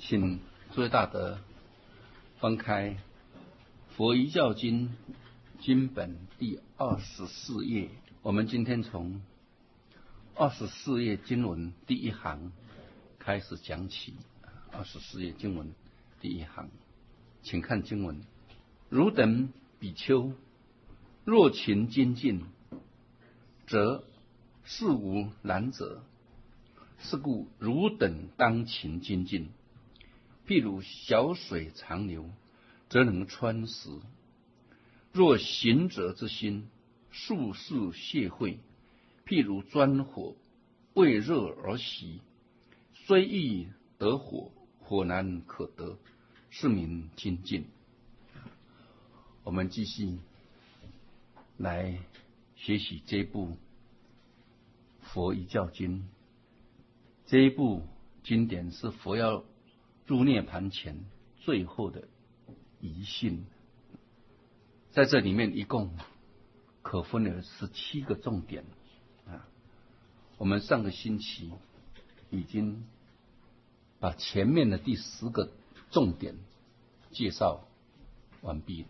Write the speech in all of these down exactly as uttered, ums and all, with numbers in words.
请诸位大德翻开《佛遗教经》经本第二十四页，我们今天从二十四页经文第一行开始讲起。二十四页经文第一行，请看经文：汝等比丘，若勤精进，则事无难者。是故汝等当勤精进。譬如小水长流，则能穿石；若行者之心，速事泄秽。譬如钻火，为热而熄，虽欲得火，火难可得，是名精进。我们继续来学习这部《佛遗教经》。这一部经典是佛要入涅盘前最后的遗训，在这里面一共可分了十七个重点啊。我们上个星期已经把前面的第十个重点介绍完毕，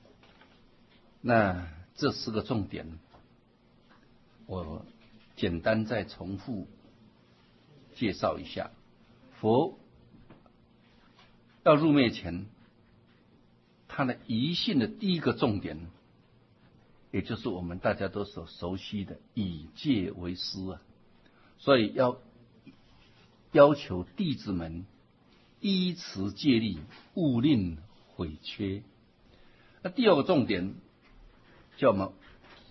那这十个重点我简单再重复介绍一下。佛要入灭前，他的遗训的第一个重点，也就是我们大家都所熟悉的以戒为师啊，所以要要求弟子们依持戒律，勿令毁缺。那第二个重点叫我们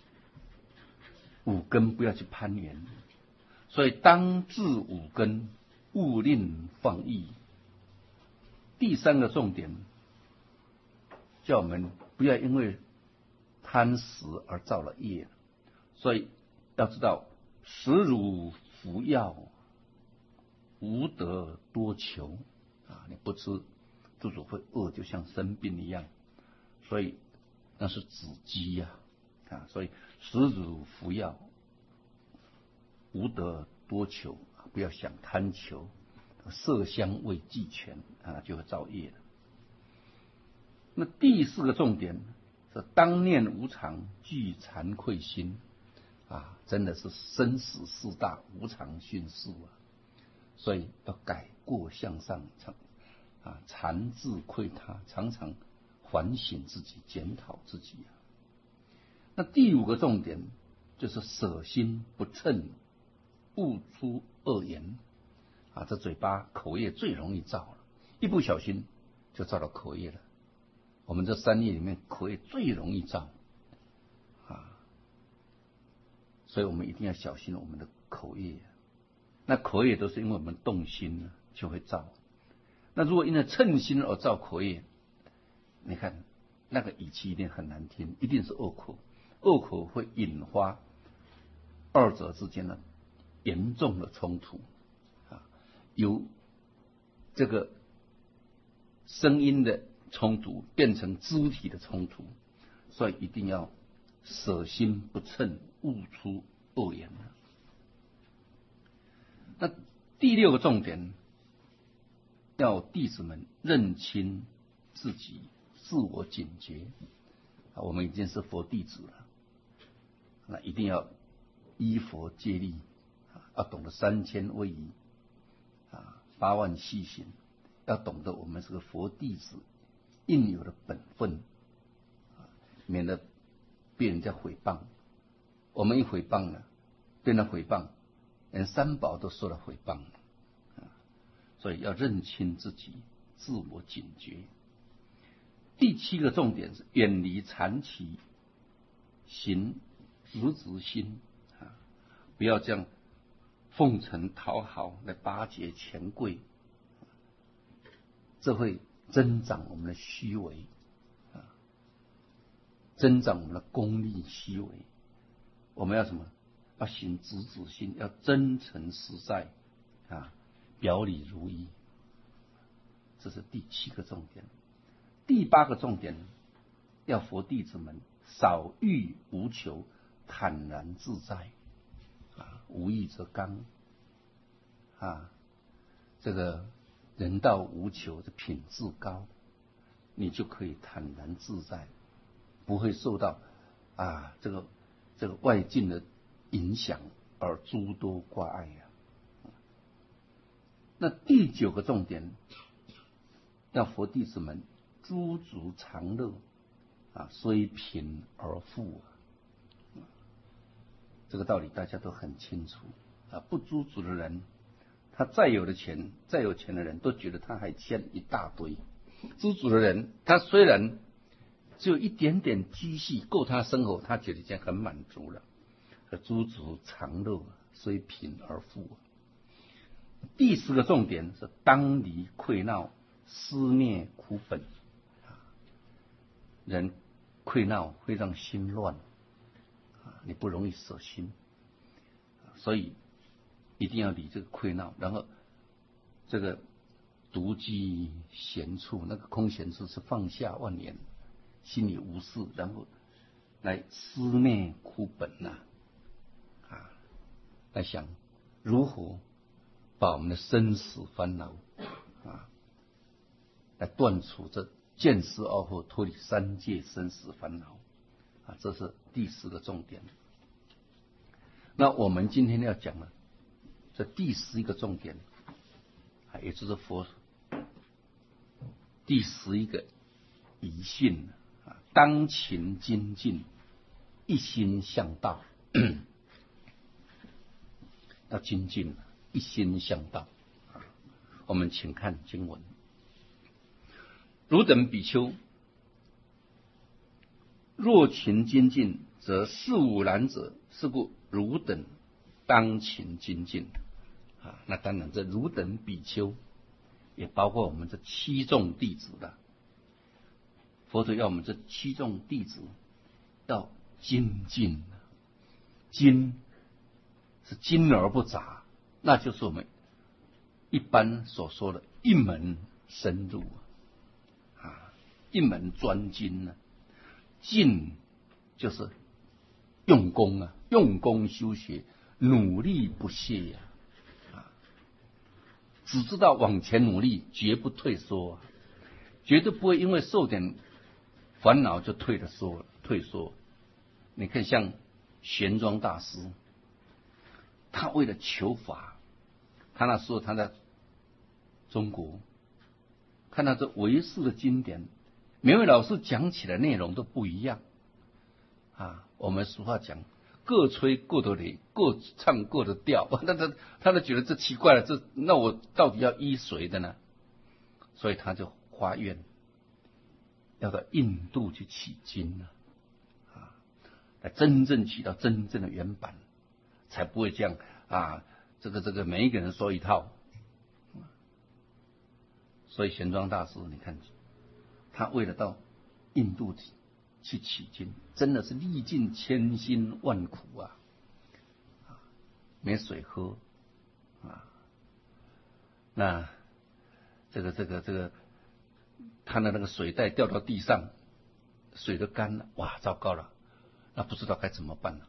五根不要去攀缘，所以当治五根，勿令放逸。第三个重点叫我们不要因为贪食而造了业，所以要知道食乳服药，无得多求啊！你不吃，肚子会饿，就像生病一样，所以那是止饥呀啊！所以食乳服药，无得多求，不要想贪求，色香味俱全啊，就会造业了。那第四个重点是当念无常，具惭愧心啊，真的是生死事大，无常迅速啊，所以要改过向上，啊，惭自愧他，常常反省自己，检讨自己啊。那第五个重点就是舍心不称，勿出恶言啊，这嘴巴口业最容易造了，一不小心就造了口业了。我们这三业里面口业最容易造啊，所以我们一定要小心我们的口业。那口业都是因为我们动心了就会造，那如果因为称心而造口业，你看那个语气一定很难听，一定是恶口，恶口会引发二者之间的严重的冲突啊，由这个声音的冲突变成肢体的冲突，所以一定要舍心不称，勿出恶言。那第六个重点，要弟子们认清自己，自我警觉啊，我们已经是佛弟子了，那一定要依佛戒律，要懂得三千威仪啊，八万细行，要懂得我们是个佛弟子应有的本分，免得被人家诽谤。我们一诽谤了，被人诽谤，连三宝都受了诽谤，所以要认清自己，自我警觉。第七个重点是远离残期，行直直心啊，不要这样奉承讨好来巴结权贵，这会增长我们的虚伪啊，增长我们的功利虚伪。我们要什么？要行直直心，要真诚实在啊，表里如一。这是第七个重点。第八个重点，要佛弟子们少欲无求，坦然自在啊，无欲则刚啊，这个人道无求，这品质高，你就可以坦然自在，不会受到啊这个这个外境的影响而诸多挂碍呀、啊。那第九个重点，让佛弟子们知足常乐啊，虽贫而富啊，这个道理大家都很清楚啊。不知足的人，他再有的钱，再有钱的人都觉得他还欠一大堆。知足的人，他虽然只有一点点积蓄够他生活，他觉得已经很满足了。知足常乐，虽贫而富。第十个重点是当离溃闹，思灭苦本。人溃闹会让心乱，你不容易舍心，所以一定要理这个溃闹，然后这个独居闲处，那个空闲处是放下万念，心里无事，然后来思灭苦本呐、啊，啊，来想如何把我们的生死烦恼啊，来断除这见思傲后，脱离三界生死烦恼啊，这是第十个重点。那我们今天要讲的这第十一个重点啊，也就是佛第十一个疑训啊，当勤精进，一心向道。要精进，一心向道。我们请看经文：汝等比丘，若勤精进，则事无难者。是故汝等当勤精进。啊，那当然，这汝等比丘也包括我们这七众弟子的。佛陀要我们这七众弟子要精进，精是精而不杂，那就是我们一般所说的一门深入啊，一门专精呢。进就是用功啊，用功修学，努力不懈呀、啊，啊，只知道往前努力，绝不退缩、啊，绝对不会因为受点烦恼就退了缩退缩。你看，像玄奘大师，他为了求法，他那时候他在中国看到这唯识的经典，每位老师讲起来内容都不一样啊。我们俗话讲，各吹各的擂，各唱各的调。那他他就觉得这奇怪了，这那我到底要依谁的呢？所以他就发愿，要到印度去取经呢，啊，来真正取到真正的原版，才不会这样啊。这个这个每一个人说一套。所以玄奘大师，你看，他为了到印度去取经，真的是历尽千辛万苦啊！没水喝啊，那这个这个这个，他的那个水袋掉到地上，水都干了，哇，糟糕了，那不知道该怎么办了。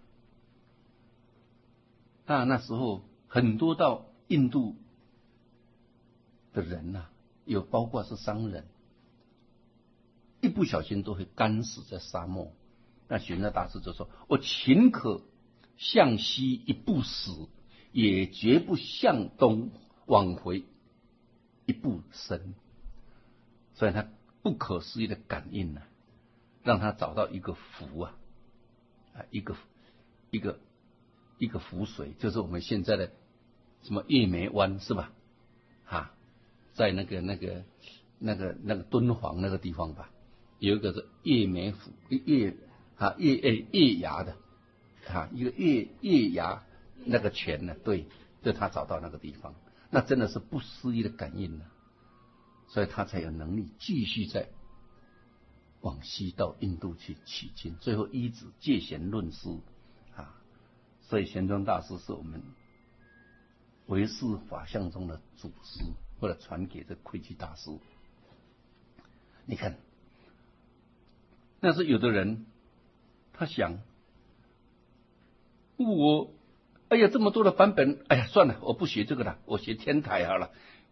那那时候很多到印度的人呐、啊，有包括是商人，一不小心都会干死在沙漠。那玄奘大师就说：“我宁可向西一步死，也绝不向东往回一步生。”所以他不可思议的感应呢、啊，让他找到一个湖啊，啊，一个一个一个湖水，就是我们现在的什么月眉湾是吧？啊，在那个那个那个那个敦煌那个地方吧，有一个是月眉湖，月啊月月月牙的啊，一个月月牙那个泉呢，对，就他找到那个地方，那真的是不思议的感应呢、啊，所以他才有能力继续在往西到印度去取经，最后依止戒贤论师啊，所以玄奘大师是我们唯识法相中的祖师，或者传给这窥基大师。你看，那是有的人他想，我哎呀这么多的版本，哎呀算了，我不学这个了，我学天台好了啊，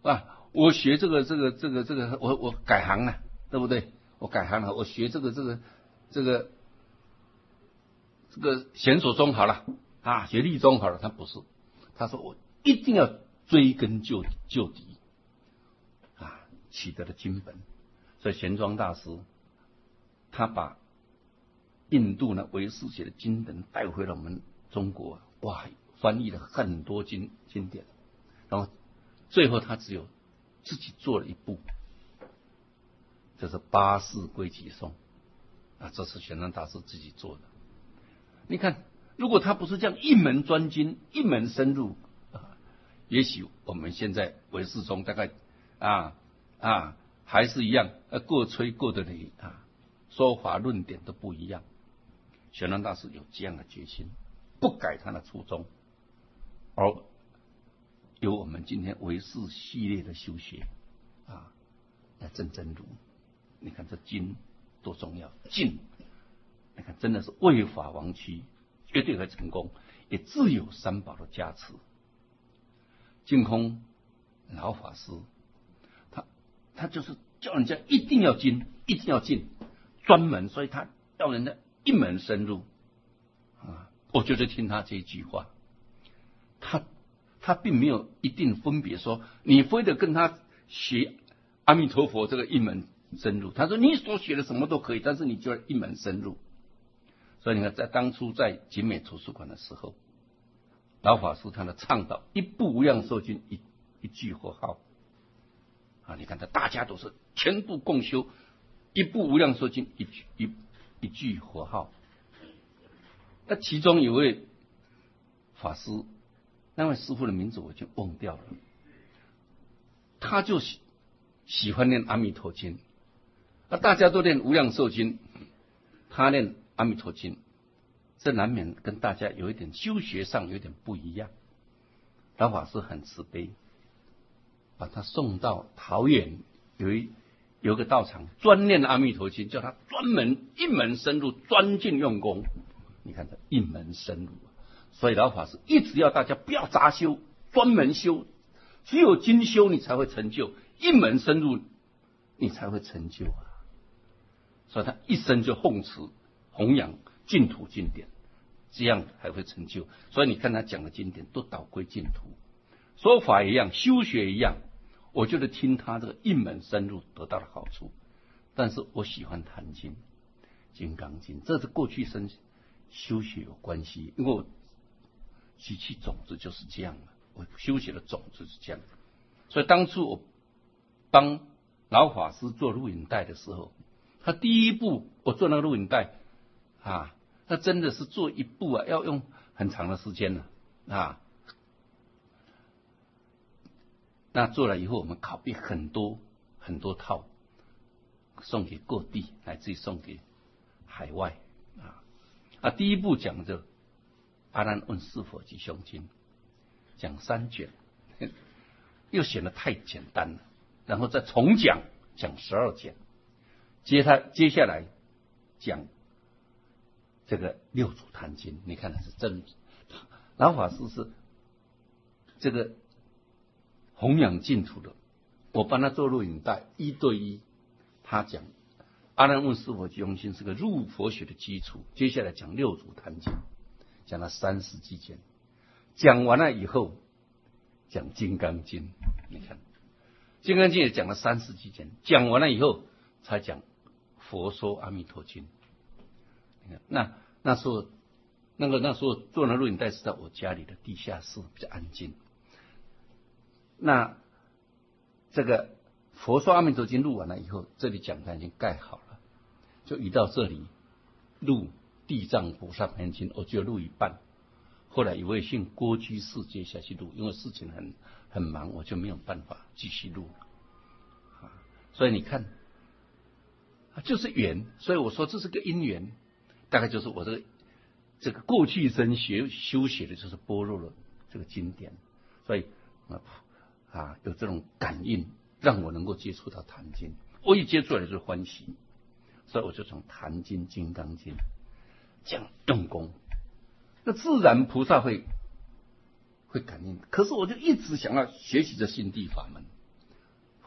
我学这个这个这个这个，我我改行了，对不对？我改行了，我学这个这个这个这个显手中好了啊，学立中好了。他不是，他说我一定要追根究究底啊，取得了经本。所以玄奘大师他把印度呢唯识学的经本带回了我们中国，哇，翻译了很多经经典，然后最后他只有自己做了一部，这是八识归集颂啊，这是玄奘大师自己做的。你看，如果他不是这样一门专精、一门深入啊，也许我们现在唯识宗大概啊啊还是一样，呃，各吹各的理啊，说法论点都不一样。玄奘大师有这样的决心，不改他的初衷，而有我们今天唯识系列的修学啊，来正真如。你看这经多重要，静，你看真的是为法王躯，绝对会成功，也自有三宝的加持。净空老法师，他他就是叫人家一定要精，一定要静，专门，所以他要人家一门深入啊。我就是听他这一句话，他他并没有一定分别说你非得跟他学阿弥陀佛这个一门深入，他说你所学的什么都可以，但是你就要一门深入。所以你看，在当初在景美图书馆的时候，老法师他的倡导一部无量寿经一一句佛号啊，你看他大家都是全部共修一部无量寿经一句一一句佛号。那其中有位法师，那位师父的名字我就忘掉了，他就喜喜欢念阿弥陀经，那大家都念无量寿经，他念阿弥陀经，这难免跟大家有一点修学上有点不一样。老法师很慈悲，把他送到桃园，有一有个道场专念阿弥陀经，叫他专门一门深入，专进用功。你看他一门深入，所以老法师一直要大家不要杂修，专门修，只有精修你才会成就，一门深入你才会成就啊。所以他一生就奉持弘扬净土经典，这样才会成就。所以你看他讲的经典都导归净土，说法一样，修学一样。我觉得听他这个一门深入得到了好处。但是我喜欢坛经、金刚经，这是过去生修学有关系，因为我习气种子就是这样的，我修学的种子是这样的。所以当初我帮老法师做录影带的时候，他第一部我做那个录影带啊，他真的是做一部啊，要用很长的时间了啊。那做了以后，我们拷贝很多很多套，送给各地，乃至于送给海外啊。啊，第一部讲的《阿难问是否吉凶经》，讲三卷，又显得太简单了，然后再重讲，讲十二卷。接他接下来讲这个六祖坛经，你看的是真老法师是这个弘扬净土的，我帮他做录影带，一对一，他讲阿难问是否吉凶经是个入佛学的基础，接下来讲六祖坛经，讲了三十几卷，讲完了以后讲金刚经，你看金刚经也讲了三十几卷，讲完了以后才讲佛说阿弥陀经。你看那那时候那个那时候做的录影带是在我家里的地下室，比较安静。那这个佛说阿弥陀经录完了以后，这里讲台已经盖好了，就移到这里录地藏菩萨坛经，我就录一半。后来有位姓郭居士接下去录，因为事情很很忙，我就没有办法继续录啊。所以你看，就是缘，所以我说这是个因缘，大概就是我这个这个过去生学修学的就是般若的这个经典，所以啊。啊，有这种感应，让我能够接触到坛经。我一接触来就是欢喜，所以我就从坛经、金刚经这样用功，那自然菩萨会会感应。可是我就一直想要学习这心地法门，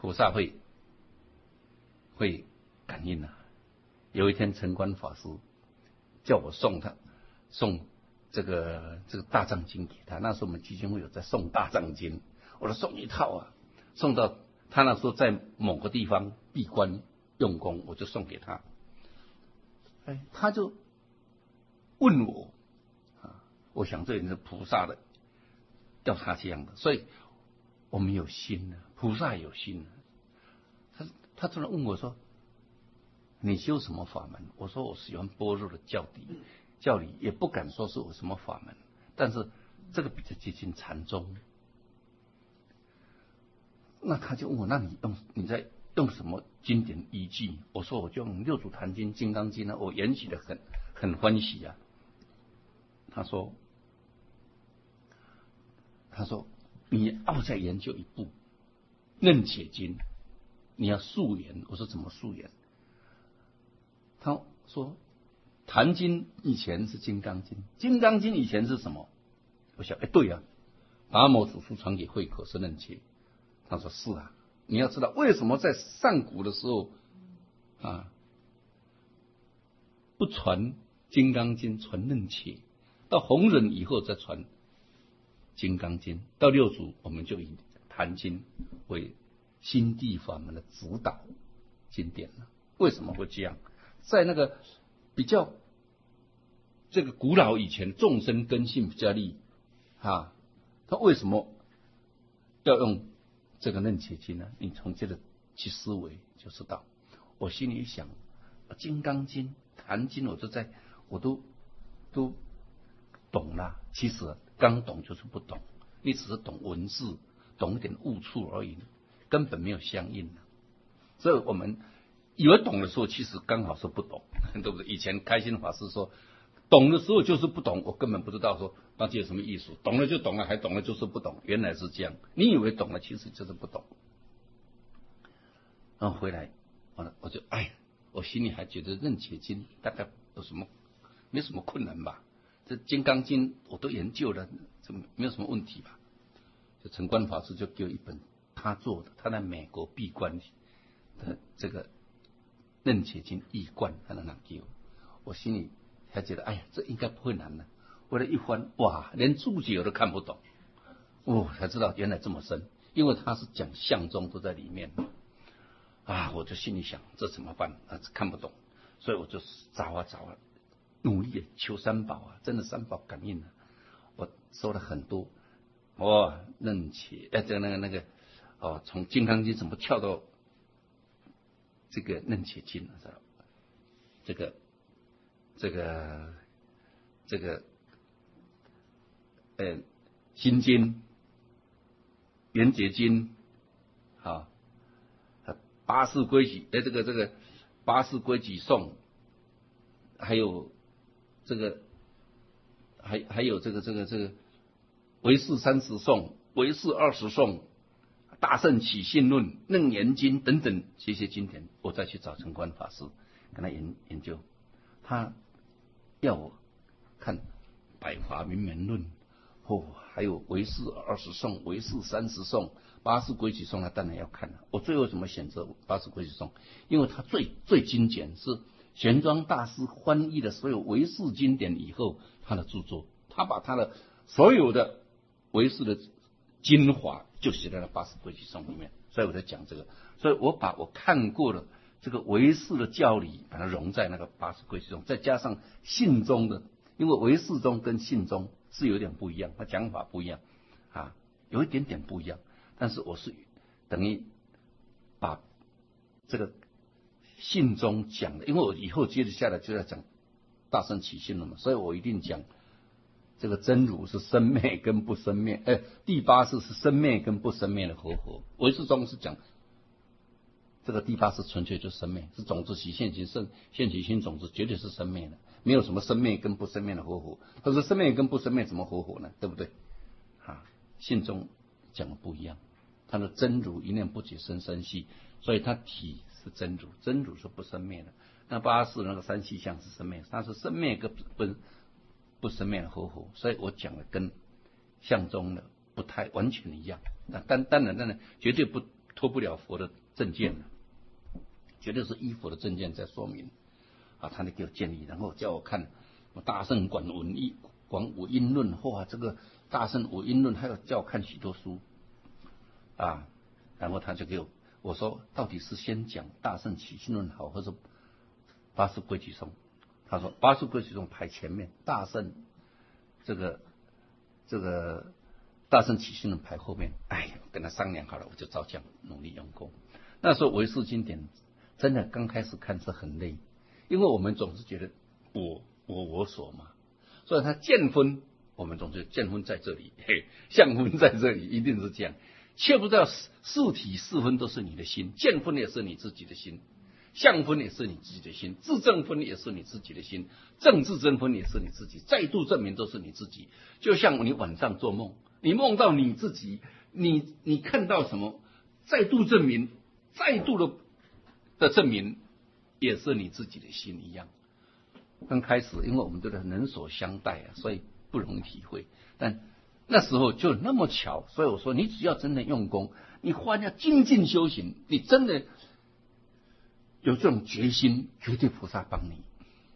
菩萨会会感应啊。有一天陈观法师叫我送他送这个这个大藏经给他，那时候我们基金会有在送大藏经，我说送一套啊，送到他那时候在某个地方闭关用功，我就送给他。哎，他就问我啊，我想这也是菩萨的要他这样的，所以我们有心呢，菩萨有心呢。他他突然问我说：“你修什么法门？”我说：“我喜欢般若的教理，教理也不敢说是我什么法门，但是这个比较接近禅宗。”那他就问我：“那你用你在用什么经典依据？”我说：“我就用六祖坛经、金刚经呢，我研习的很很欢喜啊。”他说：“他说你要再研究一部《楞伽经》，你要溯源。”我说：“怎么溯源？”他说：“坛经以前是金刚经，金刚经以前是什么？”我想，哎，对啊，达摩祖师传给慧可是楞伽。他说：“是啊，你要知道为什么在上古的时候啊，不传金刚经，传楞伽，到弘忍以后再传金刚经，到六祖我们就以坛经为心地法门的指导经典了。为什么会这样？在那个比较这个古老以前，众生根性比较利啊，他为什么要用这个楞伽经呢？你从这个去思维就知道。我心里想，金刚经、坛经，我都在，我都都懂了。其实刚懂就是不懂，你只是懂文字，懂一点悟处而已，根本没有相应的。所以我们以为懂的时候，其实刚好是不懂，对不对？以前开心法师说，懂的时候就是不懂，我根本不知道说那这有什么意思，懂了就懂了，还懂了就是不懂，原来是这样。你以为懂了，其实就是不懂。然后回来，完了我就哎，我心里还觉得楞伽经大概有什么没什么困难吧，这金刚经我都研究了，这没有什么问题吧？就陈观法师就给我一本他做的，他在美国闭关的这个楞伽经译贯，他在那给我，我心里还觉得哎呀，这应该不会难的。后来一翻，哇，连注解我都看不懂，哦，才知道原来这么深，因为他是讲相宗都在里面啊，我就心里想这怎么办啊？看不懂，所以我就找啊找啊，努力求三宝啊，真的三宝感应了，我收了很多哦，楞伽哎，这个那个那个哦，从金刚经怎么跳到这个楞伽经了，知道这个这个这个呃心经、圆觉经啊。八识规矩，哎，这个这个八识规矩颂，还有这个还还有这个这个这个唯识三十颂、唯识二十颂、大圣起信论、楞严经等等这些经典，我再去找陈观法师跟他研研究，他要我看百华明门论，哦，还有唯识二十颂、唯识三十颂。八识规矩颂，他当然要看了。我最后怎么选择八识规矩颂？因为它最最精简，是玄奘大师翻译了所有唯识经典以后，他的著作，他把他的所有的唯识的精华就写在了八识规矩颂里面。所以我在讲这个，所以我把我看过的这个唯识的教理，把它融在那个八识规矩颂，再加上信宗的，因为唯识宗跟信宗是有点不一样，它讲法不一样啊，有一点点不一样。但是我是等于把这个信中讲的，因为我以后接着下来就要讲大圣起信了嘛，所以我一定讲这个真如是生灭跟不生灭，哎，第八识是生灭跟不生灭的合合。唯识中是讲这个第八识纯粹就是生灭，是种子起现行生，现起心种子绝对是生灭的，没有什么生灭跟不生灭的合合。他说生灭跟不生灭怎么合合呢？对不对？啊，信中讲的不一样，他的真如一念不解生生系，所以他体是真如，真如是不生灭的。那八识那个三细相是生灭，它是生灭跟不不生灭的合合，所以我讲的跟相中的不太完全一样。那当当然当然绝对不脱不了佛的证件，绝对是依佛的证件在说明啊，他就给我建议，然后叫我看《大圣广文义广五音论》，哇，这个《大圣五音论》还有叫我看许多书啊，然后他就给我我说到底是先讲《大圣起信论》好，或者八识规矩颂？他说八识规矩颂排前面，大圣这个这个大圣起信论排后面。哎，跟他商量好了，我就照这样努力用功。那时候唯识经典真的刚开始看是很累，因为我们总是觉得我我我所嘛，所以他见分，我们总是见分在这里，嘿，相分在这里，一定是这样。却不知道四体四分都是你的心，见分也是你自己的心，相分也是你自己的心，自证分也是你自己的心，正自证分也是你自己，再度证明都是你自己。就像你晚上做梦，你梦到你自己，你你看到什么，再度证明，再度的的证明，也是你自己的心一样。刚开始，因为我们对他人所相待啊，所以不容易体会。但那时候就那么巧，所以我说，你只要真的用功，你花下精进修行，你真的有这种决心，绝对菩萨帮你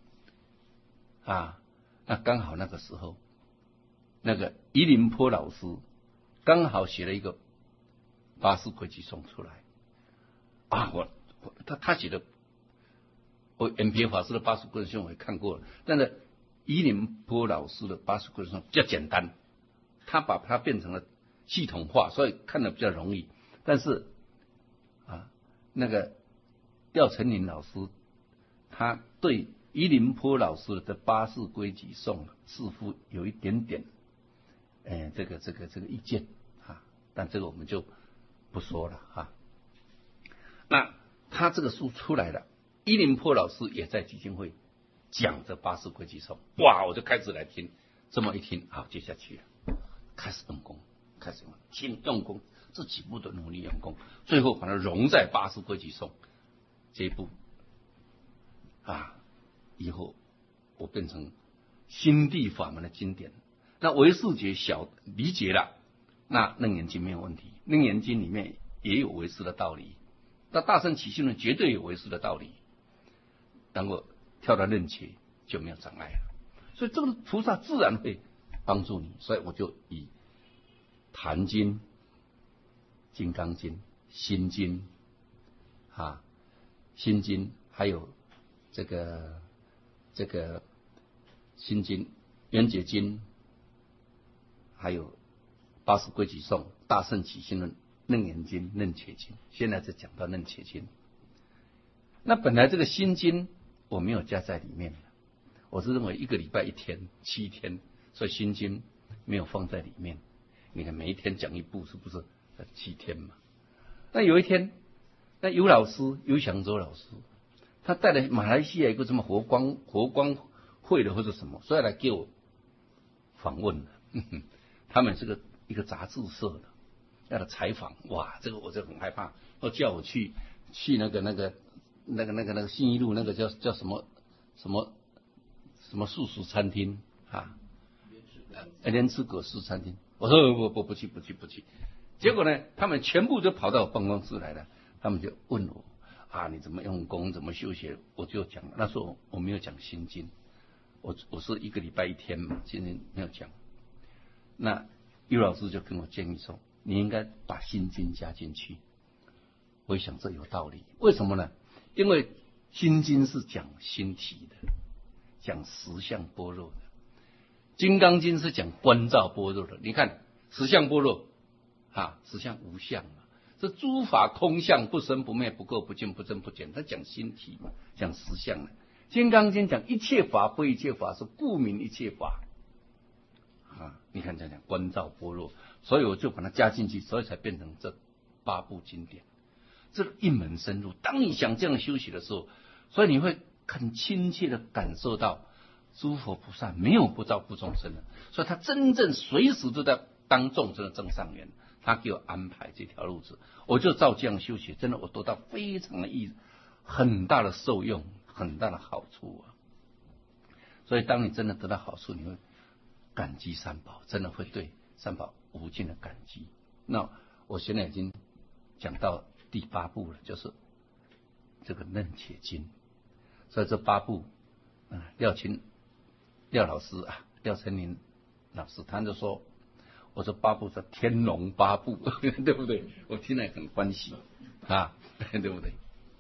啊。那刚好那个时候，那个宜林坡老师刚好写了一个八识规矩颂出来啊，我我他他写的，我延平法师的八识规矩颂我也看过了，但是宜林坡老师的八识规矩颂比较简单，他把它变成了系统化，所以看得比较容易。但是啊，那个廖成林老师，他对宜林坡老师的八识规矩颂似乎有一点点，哎，这个这个这个意见啊，但这个我们就不说了啊。那他这个书出来了，宜林坡老师也在基金会讲这八识规矩颂，哇，我就开始来听，这么一听，好，接下去了。开始用功，开始用功，勤用功，这几步的努力用功，最后把它融在八识规矩颂这一步啊，以后我变成心地法门的经典。那唯识学小理解了，那楞严经没有问题，楞严经里面也有唯识的道理，那大乘起信论绝对有唯识的道理，然后跳到楞伽就没有障碍了，所以这个菩萨自然会帮助你。所以我就以坛经、金刚经、心经啊、心经，还有这个这个心经、圆觉经，还有八识规矩颂、大乘起信论、楞严经、楞伽经，现在是讲到楞伽经。那本来这个心经我没有加在里面，我是认为一个礼拜一天七天，所以心经没有放在里面。你看每一天讲一部，是不是七天嘛？那有一天，那尤老师尤祥洲老师，他带了马来西亚一个什么佛光佛光会的或者什么，所以来给我访问的。呵呵，他们是个一个杂志社的，要来采访，哇，这个我就很害怕，都叫我去去那个那个那个那个那个信义路那个叫叫什么什么什么素食餐厅啊，连吃果蔬餐厅。我说不不不去不去不去，结果呢，他们全部都跑到我办公室来了，他们就问我啊，你怎么用功，怎么修学？我就讲，那时候我没有讲心经，我我是一个礼拜一天嘛，今天没有讲。那尤老师就跟我建议说，你应该把心经加进去。我一想这有道理，为什么呢？因为心经是讲心体的，讲实相般若的。金刚经是讲观照般若的，你看实相般若啊，实相无相嘛，这诸法空相，不生不灭，不垢不净，不增不减，他讲心体嘛，讲实相的。金刚经讲一切法非一切法，是故名一切法啊。你看这讲观照般若，所以我就把它加进去，所以才变成这八部经典。这个一门深入，当你想这样修习的时候，所以你会很亲切的感受到。诸佛菩萨没有不照顾众生的，所以他真正随时都在当众生的正上缘，他给我安排这条路子，我就照这样修学，真的我得到非常的益，很大的受用，很大的好处啊。所以当你真的得到好处，你会感激三宝，真的会对三宝无尽的感激。那我现在已经讲到第八部了，就是这个楞伽经。所以这八部，啊，廖清廖老师啊，廖成林老师他就说，我说八部是天龙八部，对不对？我听了很欢喜啊，对不对？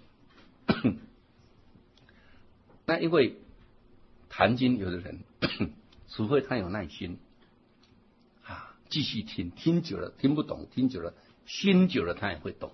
那因为谈经有的人，除非他有耐心啊，继续听，听久了听不懂，听久了心久了他也会懂。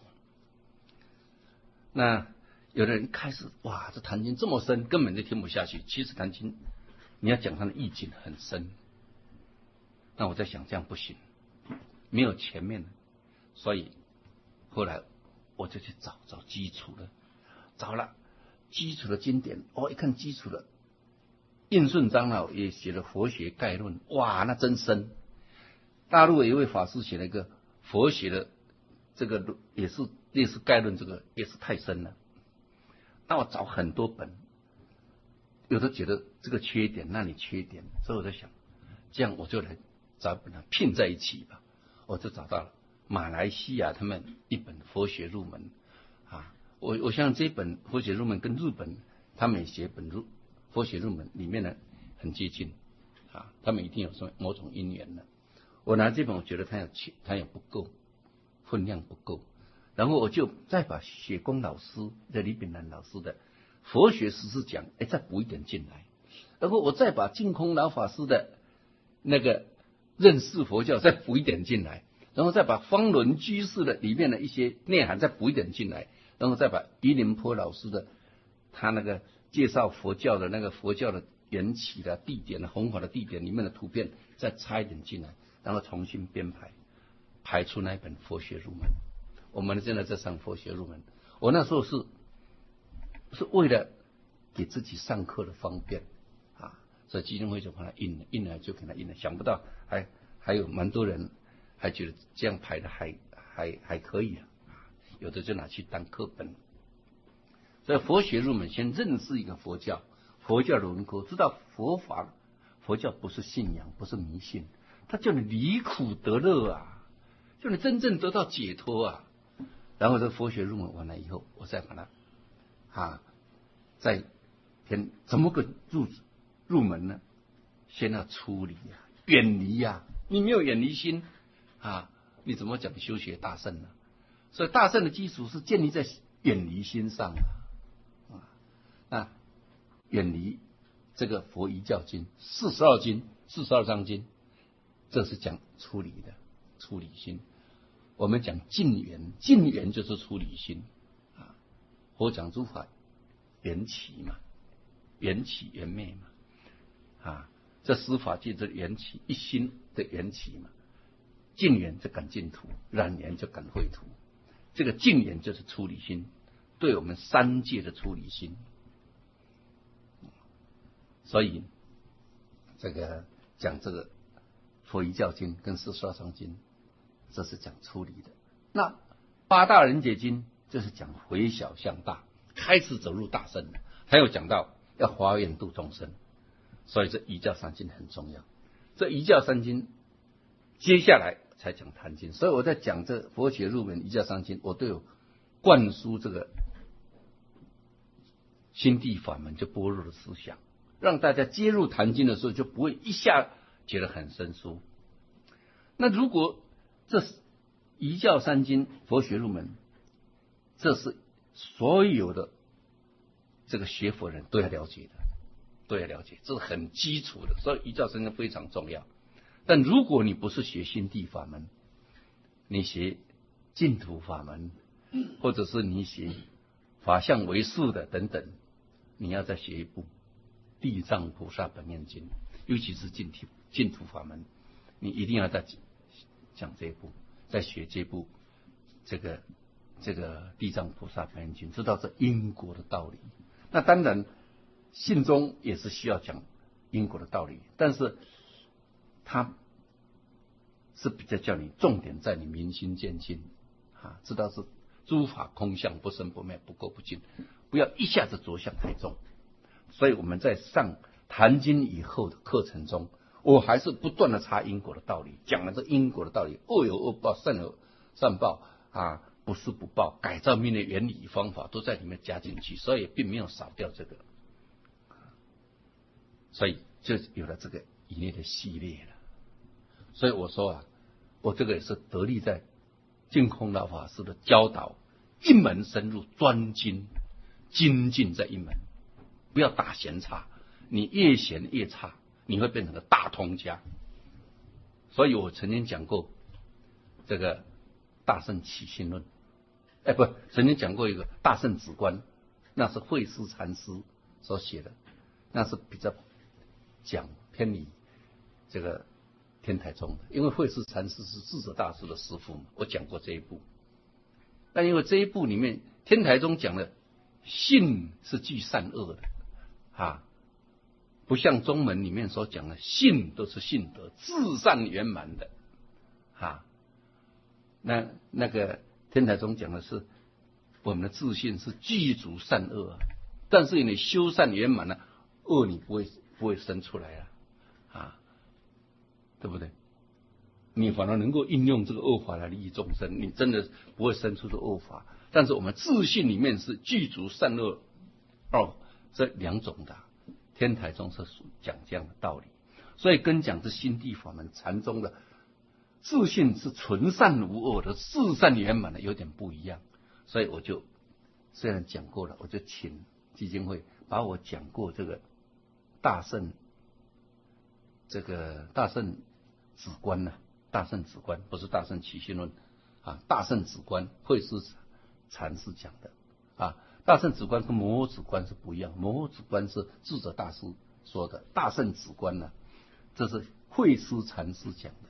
那有的人开始哇，这谈经这么深，根本就听不下去。其实谈经你要讲它的意境很深，那我在想这样不行，没有前面的，所以后来我就去找找基础了，找了基础的经典，哦，一看基础的，印顺长老也写了《佛学概论》，哇，那真深。大陆有一位法师写了一个佛学的这个也是类似概论，这个也是太深了。那我找很多本，有的觉得这个缺点，那里缺点，所以我在想，这样我就来找本它拼在一起吧。我就找到了马来西亚他们一本佛学入门啊，我我想这本佛学入门跟日本他们也写本入佛学入门里面呢很接近啊，他们一定有什么某种因缘的。我拿这本，我觉得它有它有不够，分量不够，然后我就再把雪公老师的李炳南老师的佛学实事讲，哎，再补一点进来，然后我再把净空老法师的那个认识佛教再补一点进来，然后再把方伦居士的里面的一些内涵再补一点进来，然后再把于林坡老师的他那个介绍佛教的那个佛教的缘起的地点的弘法的地点里面的图片再插一点进来，然后重新编排，排出那一本佛学入门。我们现在在上佛学入门，我那时候是是为了给自己上课的方便啊，所以基金会就把它印了，印了就给它印了。想不到还还有蛮多人还觉得这样排的还还还可以啊，有的就拿去当课本。所以佛学入门，先认识一个佛教，佛教的轮廓，知道佛法，佛教不是信仰，不是迷信，它叫你离苦得乐啊，叫你真正得到解脱啊。然后这佛学入门完了以后，我再把它啊，再先怎么个入入门呢？先要出离啊，远离啊，你没有远离心啊，你怎么讲修学大乘呢？所以大乘的基础是建立在远离心上啊，啊，远离这个佛遗教经四十二经、四十二章经，这是讲出离的，出离心。我们讲净缘，净缘就是出离心啊。佛讲诸法缘起嘛，缘起缘灭嘛啊，这十法界这缘起一心的缘起嘛。净缘就感净土，染缘就感秽土。这个净缘就是出离心，对我们三界的出离心。所以这个讲这个佛遗教经跟四十二章经，这是讲出离的。那八大人解经就是讲回小向大，开始走入大乘了。还有讲到要发愿度众生，所以这遗教三经很重要。这遗教三经接下来才讲坛经，所以我在讲这佛学入门遗教三经，我都有灌输这个心地法门就般若的思想，让大家接入坛经的时候就不会一下觉得很生疏。那如果这是遗教三经佛学入门，这是所有的这个学佛人都要了解的，都要了解，这是很基础的，所以遗教三经非常重要。但如果你不是学心地法门，你学净土法门，或者是你学法相唯识的等等，你要再学一部地藏菩萨本愿经，尤其是净土净土法门，你一定要再讲这一部，再学这部这个这个地藏菩萨本愿经，知道这因果的道理。那当然信中也是需要讲因果的道理，但是它是比较叫你重点在你明心见性啊，知道是诸法空相，不生不灭，不垢不净，不要一下子着相太重。所以我们在上坛经以后的课程中，我还是不断的查因果的道理，讲了这因果的道理，恶有恶报，善有善报啊， 不是不报，改造命的原理方法都在里面加进去，所以并没有少掉这个，所以就有了这个以内的系列了。所以我说啊，我这个也是得力在净空老法师的教导，一门深入，专精精进在一门，不要打闲差，你越闲越差，你会变成个大通家。所以我曾经讲过这个大圣起信论，哎，不，曾经讲过一个大圣止观，那是慧思禅师所写的，那是比较讲偏离这个天台宗的，因为慧思禅师是智者大师的师父嘛，我讲过这一部。但因为这一部里面天台宗讲的信是具善恶的啊，不像宗门里面所讲的信都是信德至善圆满的啊。那那个天台宗讲的是我们的自信是具足善恶啊，但是你修善圆满了，恶你不会不会生出来啊，啊，对不对？你反而能够应用这个恶法来利益众生，你真的不会生出这恶法。但是我们自信里面是具足善恶哦这两种的，天台宗是讲这样的道理，所以跟讲这心地法门禅宗的自信是纯善无恶的至善圆满的有点不一样。所以我就虽然讲过了，我就请基金会把我讲过这个大圣这个大圣止观呢、啊，大圣止观不是大圣起信论啊，大圣止观慧思禅师讲的啊，大圣止观跟摩诃止观是不一样，摩诃止观是智者大师说的，大圣止观呢、啊，这是慧思禅师讲的。